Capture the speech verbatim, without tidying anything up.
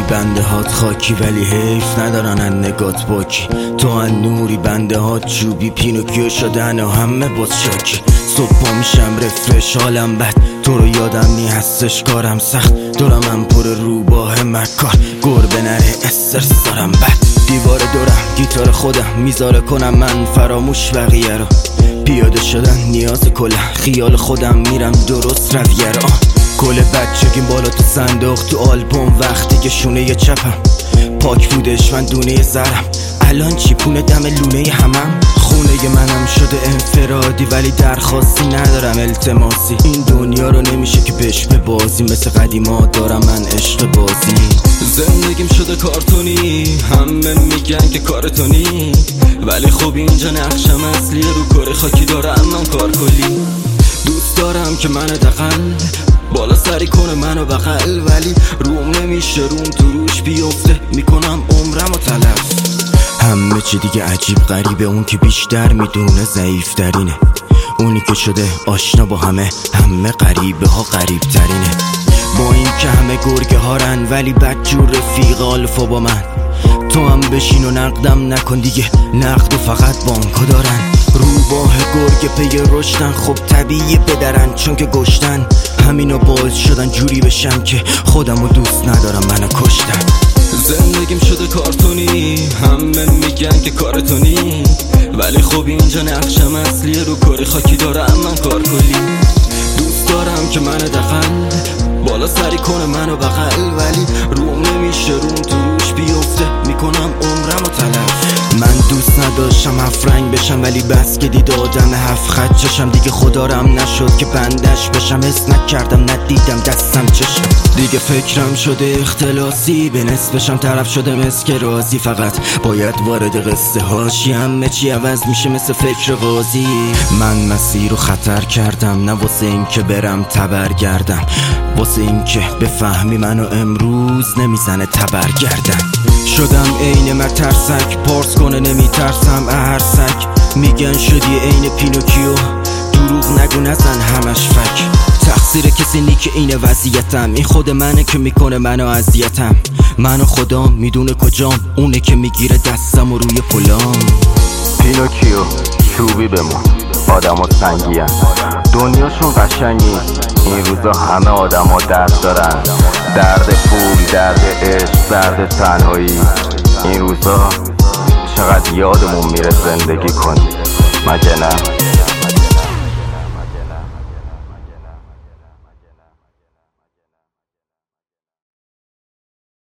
بنده هات خاکی ولی حیف ندارن ان نگات باکی. تو ان نوری بنده هات چوبی پینوکیو شدن و همه باز شاکی. صبح پا میشم رفرش حالم بد، تو رو یادم نی هستش کارم سخت. دورم من پر روباه مکار گربه نره استرس دارم بد. دیوار دورم گیتار خودم میذاره کنم من فراموش بقیه رو. پیاده شدن نیاز کله خیال خودم میرم درست رویه رو. کل بچگیم بالا تو صندوق تو آلبوم وقتی که شونه چپم پاک بودش من دونه زرم. الان چی پونه دم لونه همم. خونه منم شده انفرادی ولی درخواستی ندارم التماسی. این دنیا رو نمیشه که بهش به بازی مثل قدیما دارم من عشق بازی. زندگیم شده کارتونی همه میگن که کارتونی ولی خب اینجا نقشم اصلی رو کار خاکی دارم من کار کلی. دوست دارم که من دقل بالا سری کنه منو بغل ولی روم نمیشه روم تو روش بیفته میکنم عمرم و تلف. همه چی دیگه عجیب غریبه اون که بیشتر میدونه ضعیف ترینه. اونی که شده آشنا با همه همه غریبه ها غریب ترینه. با این که همه گرگه هارن ولی بدجور رفیق آلفا با من. تو هم بشین و نقدم نکن دیگه نقد و فقط بانکا دارن. روباه گرگه پی رشدن خب طبیعی بدرن چون که گشتن. همینو باعث شدن جوری بشم که خودمو دوست ندارم منو کشتن. زندگیم شده کارتونی همه میگن که کارتونی ولی خب اینجا نقشم اصلی رو کار خاکی دارم من کار کلی. دوست دارم که من دقل بالا سری کنه منو بغل ولی روم نمیشه روم تو روش بیفته میکنم عمرم و تلف. من دوست نداشتم هفت رنگ بشم ولی بس که دید آدم هفت خط چشم دیگه خدارم نشد که بندش بشم. حس نکردم ندیدم دستم چشم دیگه فکرم شده اختلاسی به نصفشم طرف شده مثل که رازی. فقط باید وارد قصه هاشی همه چی عوض میشه مثل فکر قاضی. من مسیر رو خطر کردم نه واسه این که برم تبرگردم واسه این که بفهمی منو امروز نمیزنه تبرگردم. شدم عین مترسک پارس کنه نمیترسم اهرسک. میگن شدی عین پینوکیو دروغ نگو نزن همش فک. تقصیر کسی نی که اینه وضعیتم این خود منه که میکنه منو اذیتم. منو خدا میدونه کجام اونه که میگیره دستم و روی پلام. پینوکیو چوبی بمون آدم ها سنگی هن. دنیاشون قشنگی این روزا همه آدم ها درد دارن. درد پول درد عشق درد تنهایی. این روزا چقدر یادمون میره زندگی کنی مگه نه؟